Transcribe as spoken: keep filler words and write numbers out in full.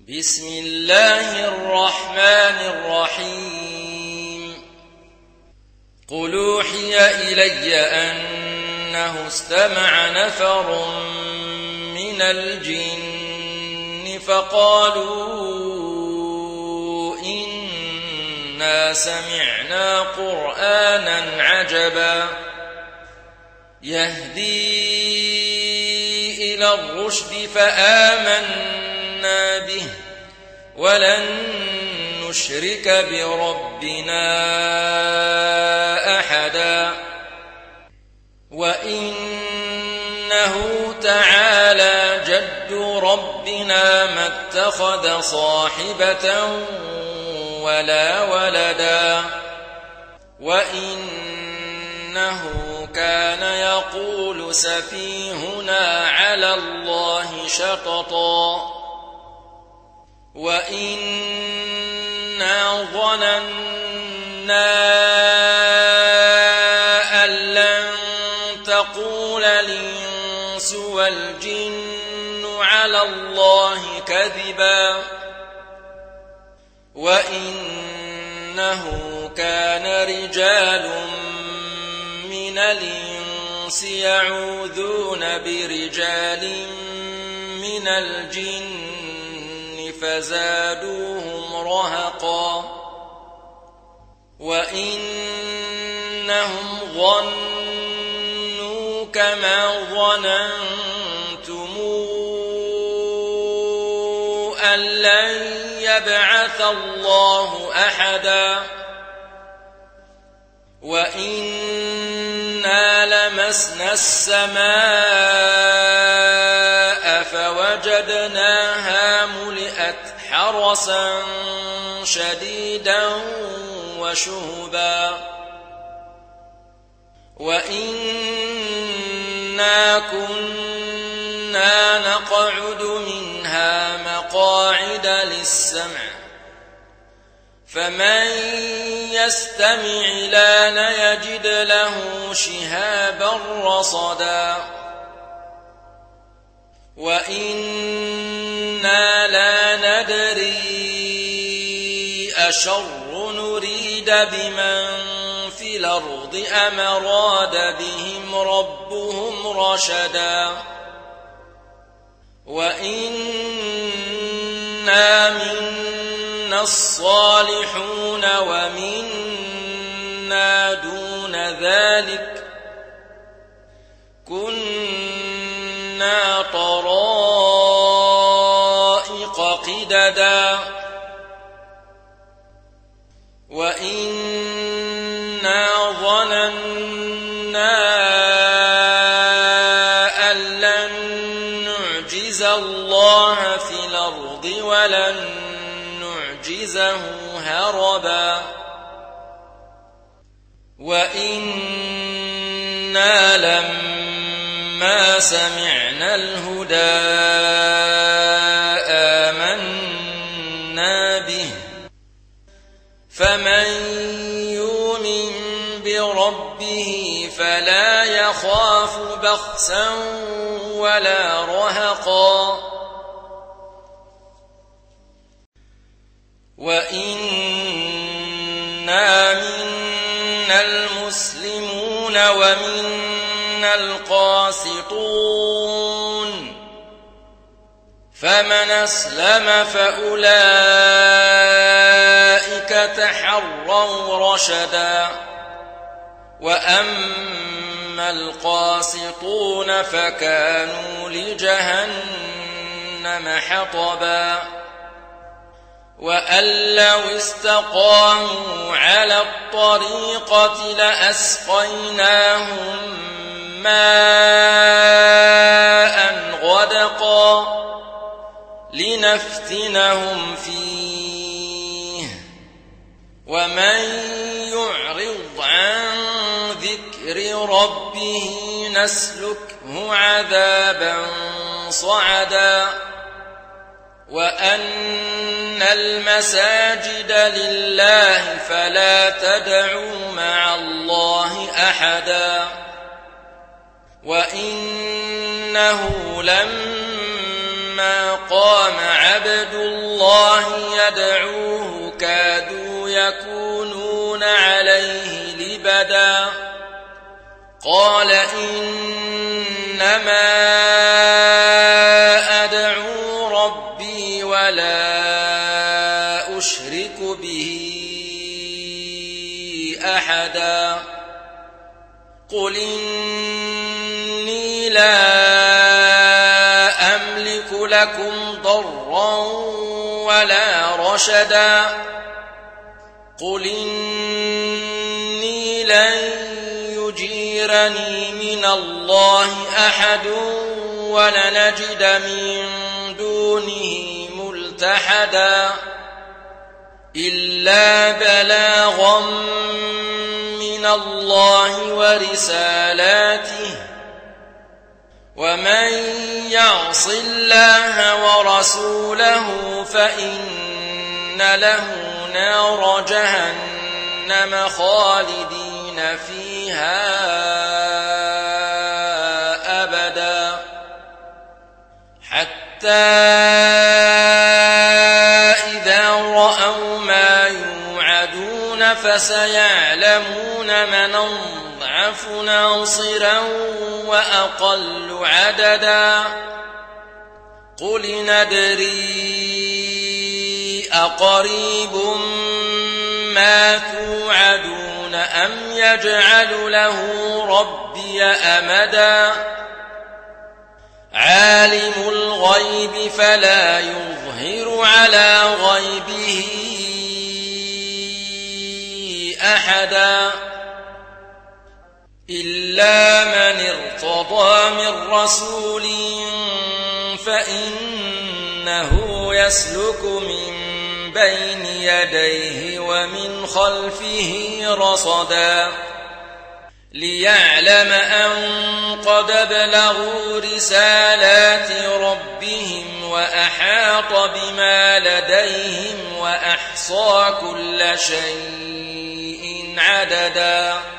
بسم الله الرحمن الرحيم قل أوحي إلي أنه استمع نفر من الجن فقالوا إنا سمعنا قرآنا عجبا يهدي إلى الرشد فآمنا به ولن نشرك بربنا أحدا وإنه تعالى جد ربنا ما اتخذ صاحبة ولا ولدا وإنه كان يقول سفيهنا على الله شططا وإنا ظننا أن لن تقول الإنس والجن على الله كذبا وإنه كان رجال من الإنس يعوذون برجال من الجن فزادوهم رهقا وإنهم ظنوا كما ظننتم أن لن يبعث الله أحدا وإنا لمسنا السماء فوجدناها ملئت حرسا شديدا وشهبا وإنا كنا نقعد منها مقاعد للسمع فمن يستمع لان يجد له شهابا رصدا وإنا لا ندري أشر نريد بمن في الأرض أم أراد بهم ربهم رشدا وإنا منا الصالحون ومنا دون ذلك كنا طرائق قددا وإنا ظننا أن لن نعجز الله في الأرض ولن نعجزه هربا وإنا لما سمعنا الهدى آمنا به فمن يؤمن بربه فلا يخاف بخسا ولا رهقا وإنا منا المسلمون ومنا القاسطون فمن أسلم فأولئك تحروا رشدا وأما القاسطون فكانوا لجهنم حطبا وأن لو استقاموا على الطريقة لأسقيناهم ماء غدقا لنفتنهم فيه ومن يعرض عن ذكر ربه نسلكه عذابا صعدا وأن المساجد لله فلا تدعوا مع الله أحدا وإنه لما مقام عبد الله يدعوه كادوا يكونون عليه لبدا قال إنما أدعو ربي ولا أشرك به أحدا قل إني لا أملك لكم ضرا ولا رشدا قل إني لن يجيرني من الله أحد ولنجد من دونه ملتحدا إلا بلاغا من الله ورسالاته ومن يعص الله ورسوله فإن له نار جهنم خالدين فيها أبدا حتى إذا رأوا ما يوعدون فسيعلمون من أضعف ناصرا وأقل عددا قل ندري أقريب ما توعدون أم يجعل له ربي أمدا عالم الغيب فلا يظهر على غيبه أحدا إلا من ارتضى من رسول فإنه يسلك من بين يديه ومن خلفه رصدا ليعلم أن قد بلغوا رسالات ربهم وأحاط بما لديهم وأحصى كل شيء عددا